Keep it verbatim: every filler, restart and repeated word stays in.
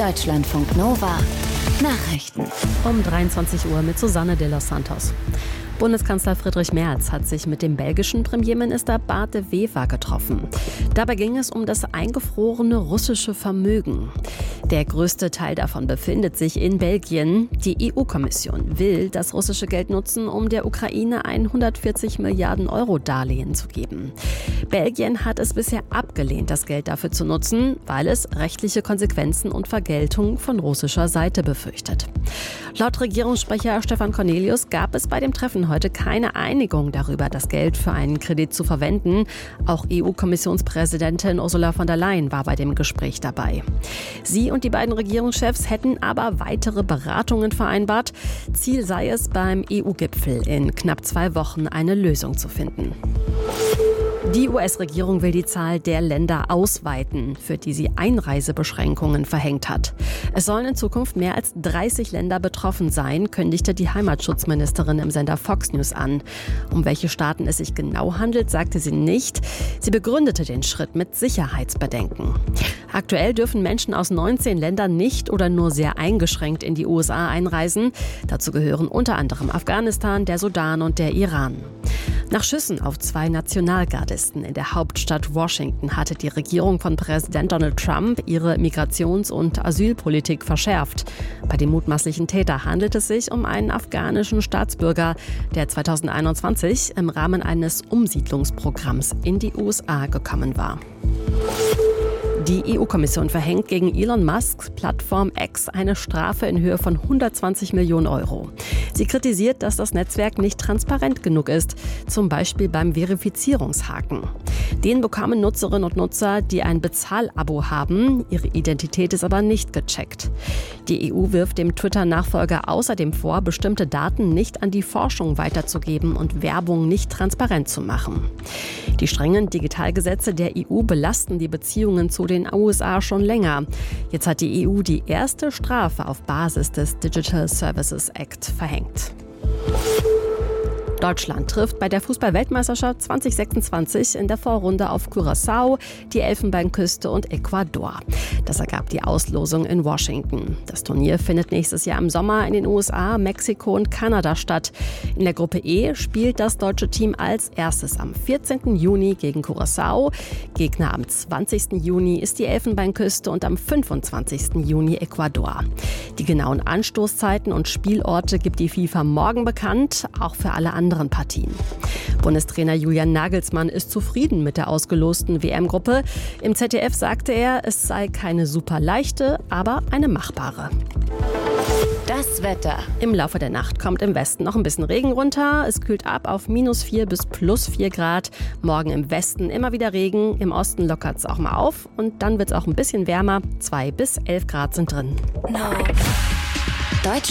Deutschlandfunk Nova Nachrichten. Um dreiundzwanzig Uhr mit Susanne de los Santos. Bundeskanzler Friedrich Merz hat sich mit dem belgischen Premierminister Bart de Wever getroffen. Dabei ging es um das eingefrorene russische Vermögen. Der größte Teil davon befindet sich in Belgien. Die E U-Kommission will das russische Geld nutzen, um der Ukraine ein hundertvierzig Milliarden Euro Darlehen zu geben. Belgien hat es bisher abgelehnt, das Geld dafür zu nutzen, weil es rechtliche Konsequenzen und Vergeltung von russischer Seite befürchtet. Laut Regierungssprecher Stefan Cornelius gab es bei dem Treffen heute keine Einigung darüber, das Geld für einen Kredit zu verwenden. Auch E U-Kommissionspräsidentin Ursula von der Leyen war bei dem Gespräch dabei. Sie und die beiden Regierungschefs hätten aber weitere Beratungen vereinbart. Ziel sei es, beim E U-Gipfel in knapp zwei Wochen eine Lösung zu finden. Die U S-Regierung will die Zahl der Länder ausweiten, für die sie Einreisebeschränkungen verhängt hat. Es sollen in Zukunft mehr als dreißig Länder betroffen sein, kündigte die Heimatschutzministerin im Sender Fox News an. Um welche Staaten es sich genau handelt, sagte sie nicht. Sie begründete den Schritt mit Sicherheitsbedenken. Aktuell dürfen Menschen aus neunzehn Ländern nicht oder nur sehr eingeschränkt in die U S A einreisen. Dazu gehören unter anderem Afghanistan, der Sudan und der Iran. Nach Schüssen auf zwei Nationalgardisten in der Hauptstadt Washington hatte die Regierung von Präsident Donald Trump ihre Migrations- und Asylpolitik verschärft. Bei dem mutmaßlichen Täter handelt es sich um einen afghanischen Staatsbürger, der zweitausendeinundzwanzig im Rahmen eines Umsiedlungsprogramms in die U S A gekommen war. Die E U-Kommission verhängt gegen Elon Musks Plattform X eine Strafe in Höhe von hundertzwanzig Millionen Euro. Sie kritisiert, dass das Netzwerk nicht transparent genug ist, zum Beispiel beim Verifizierungshaken. Den bekommen Nutzerinnen und Nutzer, die ein Bezahlabo haben. Ihre Identität ist aber nicht gecheckt. Die E U wirft dem Twitter-Nachfolger außerdem vor, bestimmte Daten nicht an die Forschung weiterzugeben und Werbung nicht transparent zu machen. Die strengen Digitalgesetze der E U belasten die Beziehungen zu den U S A schon länger. Jetzt hat die E U die erste Strafe auf Basis des Digital Services Act verhängt. Deutschland trifft bei der Fußball-Weltmeisterschaft zwanzig sechsundzwanzig in der Vorrunde auf Curaçao, die Elfenbeinküste und Ecuador. Das ergab die Auslosung in Washington. Das Turnier findet nächstes Jahr im Sommer in den U S A, Mexiko und Kanada statt. In der Gruppe E spielt das deutsche Team als erstes am vierzehnten Juni gegen Curaçao. Gegner am zwanzigsten Juni ist die Elfenbeinküste und am fünfundzwanzigsten Juni Ecuador. Die genauen Anstoßzeiten und Spielorte gibt die FIFA morgen bekannt, auch für alle anderen Partien. Bundestrainer Julian Nagelsmann ist zufrieden mit der ausgelosten W M-Gruppe. Im Z D F sagte er, es sei keine super leichte, aber eine machbare. Das Wetter. Im Laufe der Nacht kommt im Westen noch ein bisschen Regen runter. Es kühlt ab auf minus vier bis plus vier Grad. Morgen im Westen immer wieder Regen. Im Osten lockert es auch mal auf. Und dann wird es auch ein bisschen wärmer. zwei bis elf Grad sind drin. No. Deutschland.